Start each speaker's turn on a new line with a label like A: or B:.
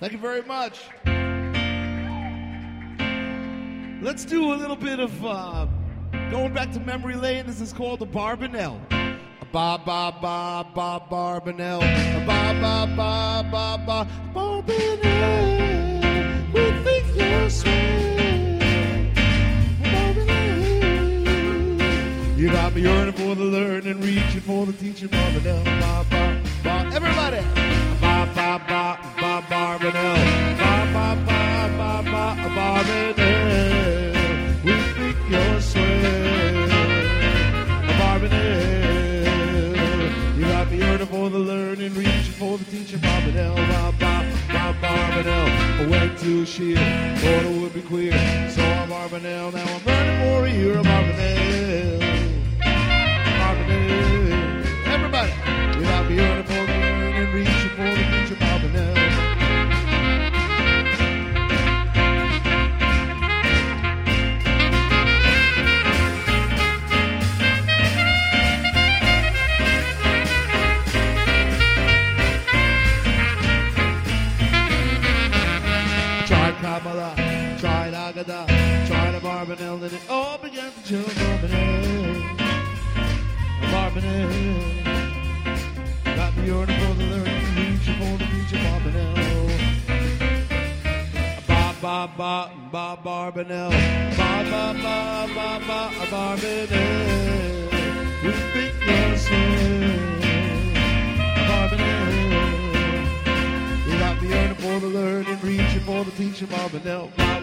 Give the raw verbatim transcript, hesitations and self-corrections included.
A: Thank you very much. Let's do a little bit of uh, going back to memory lane. This is called the Barbanel. Ba ba ba ba Barbanel. Ba ba ba ba ba Barbanel. We think you're sweet. Barbanel. You got me yearning for the learning, reaching for the teaching. Barbanel. Ba ba ba. Everybody. Ba ba ba ba Barbanel. Ba ba ba ba ba Barbanel. We think you're sweet. Barbanel. You got me yearning for the learning, reaching for the teacher. Barbanel, Bob, Bob, Bob, Barbanel. I went to Shield, thought it would be queer. So I'm Barbanel, now I'm learning more a year. Barbanel, Barbanel. Everybody, you got me yearning for the learning, reaching for the teacher. Barbanel. Kamala, tried Agada, tried a Barbanel, and it all began to chill. Barbanel, Barbanel, got me yearning for the learning, reaching for the future. Barbanel, ba ba ba ba Barbanel, ba ba ba ba ba Barbanel. We think you're sweet, Barbanel. You got me yearning for the learning, reaching for the teacher. Barbanel, Barbanel.